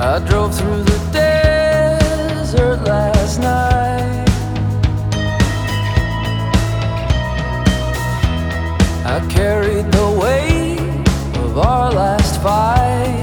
I drove through the desert last night. I carried the weight of our last fight.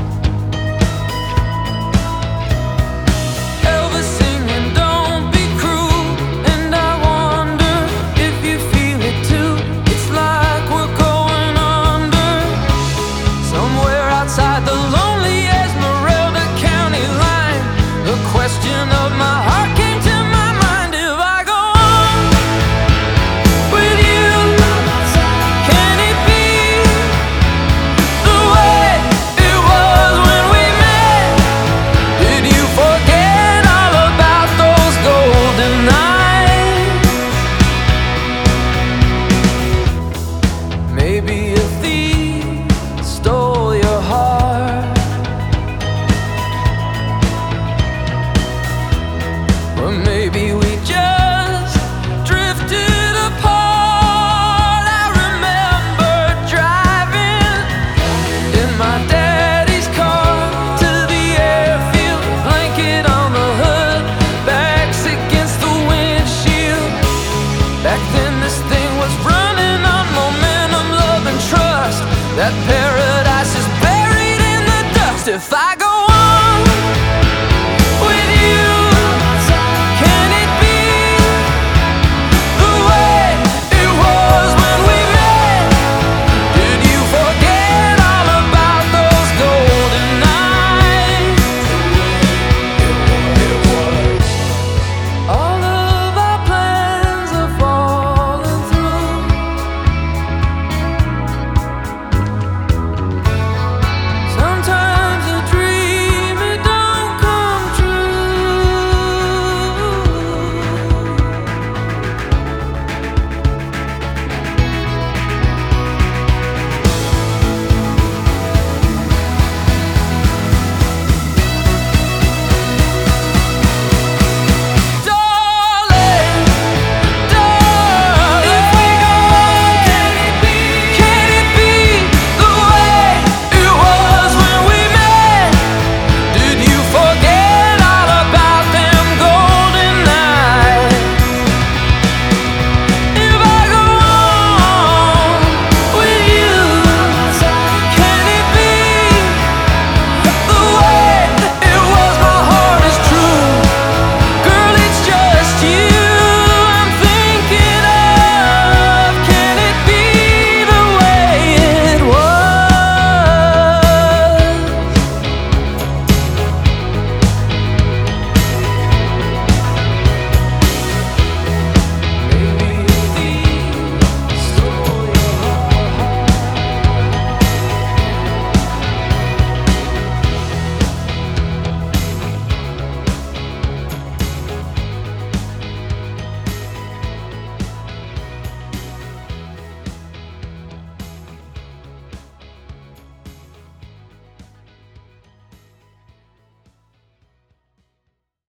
Elvis singing "Don't Be Cruel," and I wonder if you feel it too. It's like we're going under, somewhere outside the lonely Esmeralda County line. The question of my heart came to my mind: if I go on with you, can it be the way it was when we met? Did you forget all about those golden nights? Maybe a thief stole your heart, or maybe we just drifted apart. I remember driving in my daddy's car to the airfield, blanket on the hood, backs against the windshield. Back then this thing was running on momentum, love and trust. That paradise is buried in the dust. If I go